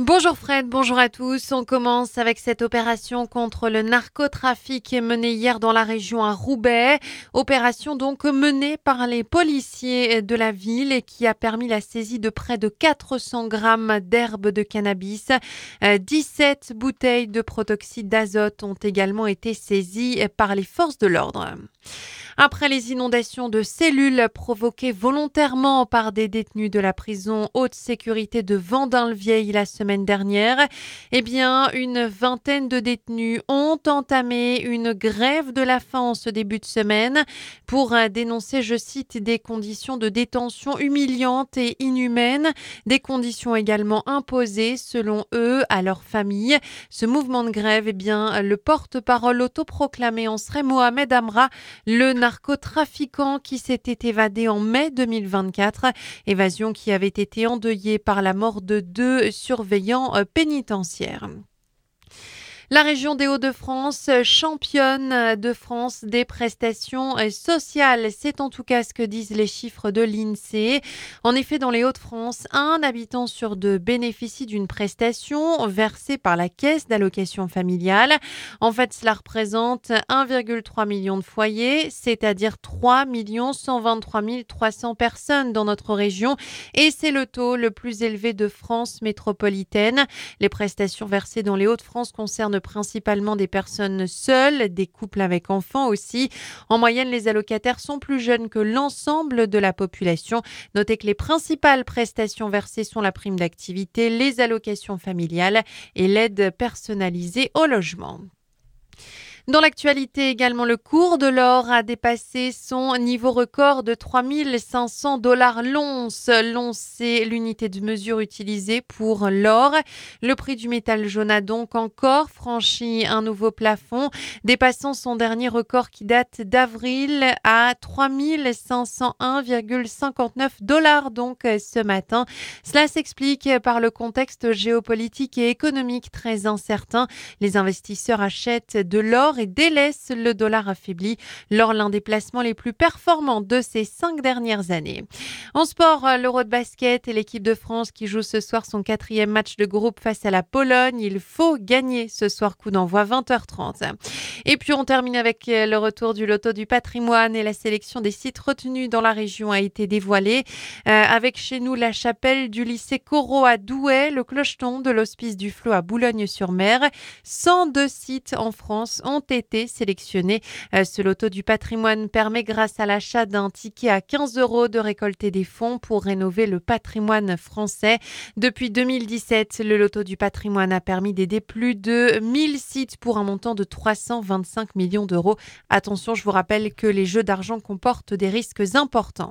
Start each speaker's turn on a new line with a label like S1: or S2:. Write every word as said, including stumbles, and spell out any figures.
S1: Bonjour Fred, bonjour à tous. On commence avec cette opération contre le narcotrafic menée hier dans la région à Roubaix. Opération donc menée par les policiers de la ville et qui a permis la saisie de près de quatre cents grammes d'herbe de cannabis. dix-sept bouteilles de protoxyde d'azote ont également été saisies par les forces de l'ordre. Après les inondations de cellules provoquées volontairement par des détenus de la prison haute sécurité de Vendin-le-Vieil la semaine dernière, eh bien, une vingtaine de détenus ont entamé une grève de la faim en ce début de semaine pour dénoncer, je cite, des conditions de détention humiliantes et inhumaines, des conditions également imposées, selon eux, à leurs familles. Ce mouvement de grève, eh bien, le porte-parole autoproclamé en serait Mohamed Amra, le narcotrafiquant qui s'était évadé en mai deux mille vingt-quatre, évasion qui avait été endeuillée par la mort de deux surveillants pénitentiaires. La région des Hauts-de-France, championne de France des prestations sociales. C'est en tout cas ce que disent les chiffres de l'INSEE. En effet, dans les Hauts-de-France, un habitant sur deux bénéficie d'une prestation versée par la caisse d'allocation familiale. En fait, cela représente un virgule trois million de foyers, c'est-à-dire trois millions cent vingt-trois mille trois cents personnes dans notre région. Et c'est le taux le plus élevé de France métropolitaine. Les prestations versées dans les Hauts-de-France concernent principalement des personnes seules, des couples avec enfants aussi. En moyenne, les allocataires sont plus jeunes que l'ensemble de la population. Notez que les principales prestations versées sont la prime d'activité, les allocations familiales et l'aide personnalisée au logement. Dans l'actualité également, le cours de l'or a dépassé son niveau record de trois mille cinq cents dollars l'once. L'once, c'est l'unité de mesure utilisée pour l'or. Le prix du métal jaune a donc encore franchi un nouveau plafond, dépassant son dernier record qui date d'avril à trois mille cinq cent un virgule cinquante-neuf dollars donc ce matin. Cela s'explique par le contexte géopolitique et économique très incertain. Les investisseurs achètent de l'or et délaisse le dollar affaibli. L'or, l'un des placements les plus performants de ces cinq dernières années. En sport, l'Euro de basket et l'équipe de France qui joue ce soir son quatrième match de groupe face à la Pologne. Il faut gagner ce soir, coup d'envoi vingt heures trente. Et puis on termine avec le retour du loto du patrimoine et la sélection des sites retenus dans la région a été dévoilée. Euh, avec chez nous la chapelle du lycée Corot à Douai, le clocheton de l'hospice du Flot à Boulogne-sur-Mer. cent deux sites en France ont été sélectionnés. Euh, ce loto du patrimoine permet, grâce à l'achat d'un ticket à quinze euros, de récolter des fonds pour rénover le patrimoine français. Depuis deux mille dix-sept, le loto du patrimoine a permis d'aider plus de mille sites pour un montant de trois cent vingt-cinq millions d'euros. Attention, je vous rappelle que les jeux d'argent comportent des risques importants.